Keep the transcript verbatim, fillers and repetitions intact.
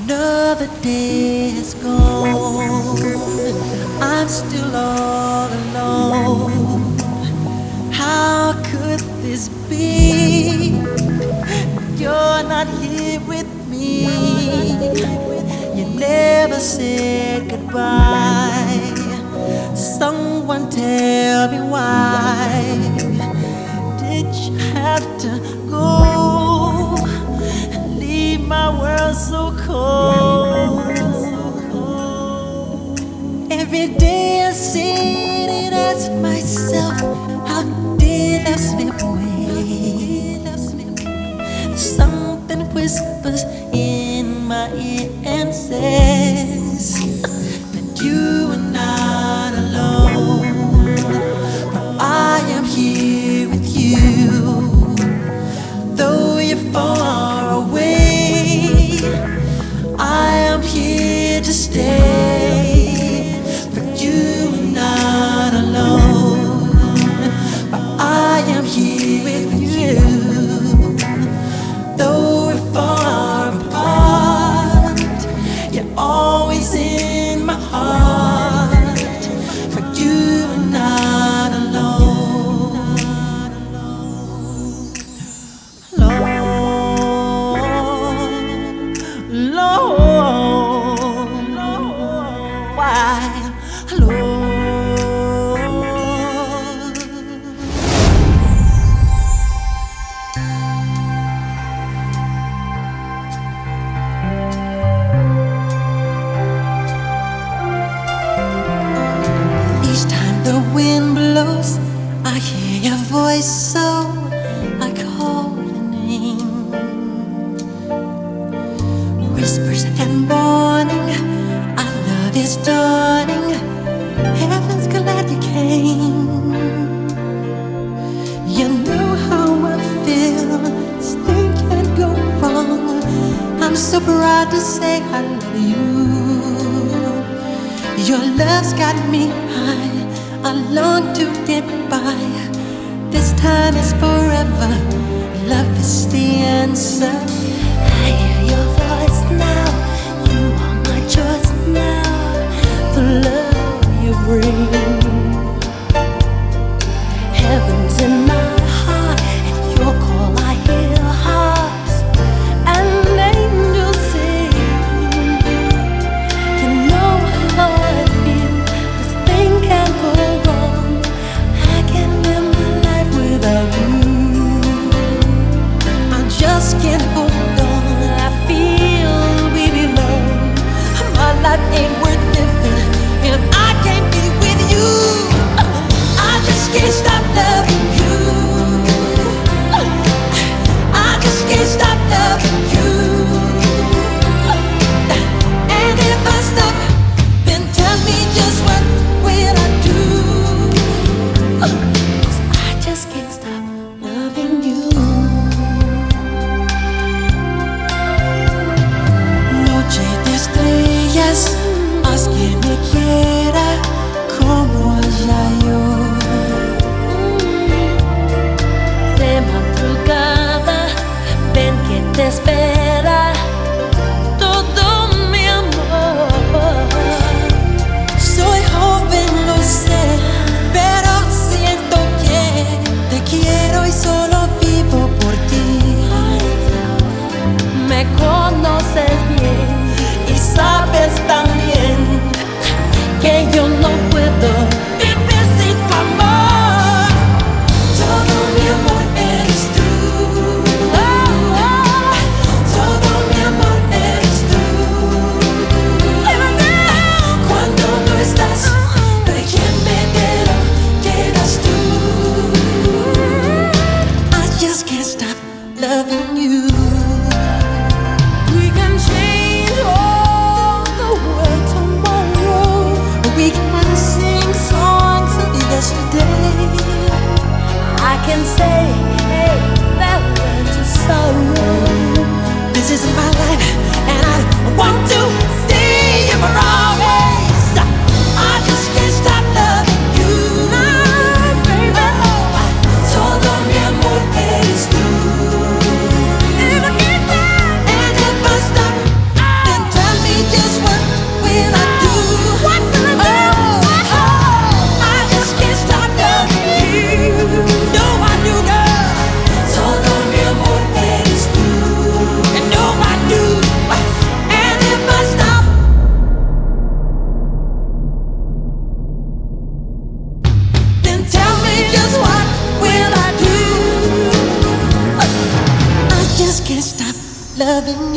Another day has gone. I'm still all alone. How could this be? You're not here with me. You never said goodbye. Someone tell me why did you have to go and leave my world so cold? Every day I sit and ask myself, how did I slip away? Something whispers in my ear and says that you are not alone. But I am here with you, though you're far away. I am here to stay, but you are not alone. But I am here with you, though we're far apart. You're always in my heart, but you are not alone. Lord, Lord, why, Lord? Each time the wind blows, I hear your voice, so I call your name. Whispers and warning, our love is dawning. Heaven's glad you came. You know how I feel, this thing can't go wrong. I'm so proud to say I love you. Your love's got me high, I long to get by. This time is forever, love is the answer. I hear your voice now, you are my choice now. The love you bring, heaven's in my heart, at your call I hear hearts and angels sing. You know how I feel, this thing can't go wrong. I can't live my life without you. I just can't hold on, I feel we belong. My life ain't worth living if I can't be with you. I just can't stop loving you. I just can't stop loving you. And if I stop, then tell me just what will I do? 'Cause I just can't stop loving you. Noche de estrellas, haz que me quiera como haya yo. De madrugada, ven que te espera todo mi amor. Soy joven, lo sé, pero siento que te quiero y solo vivo por ti. Me conoces bien y sabes también que yo no puedo vivir sin tu amor. Todo mi amor eres tú. Oh, oh. Todo mi amor eres tú. Cuando no estás, no hay quien me quiera, quedas tú. I just can't stop loving you. We can change all the world tomorrow. We can sing songs of yesterday. I can say, hey, farewell to sorrow. This is my life, and I want to see you for always. I just can't stop loving you. No, baby. Todo mi amor eres tú. And if I stop, then loving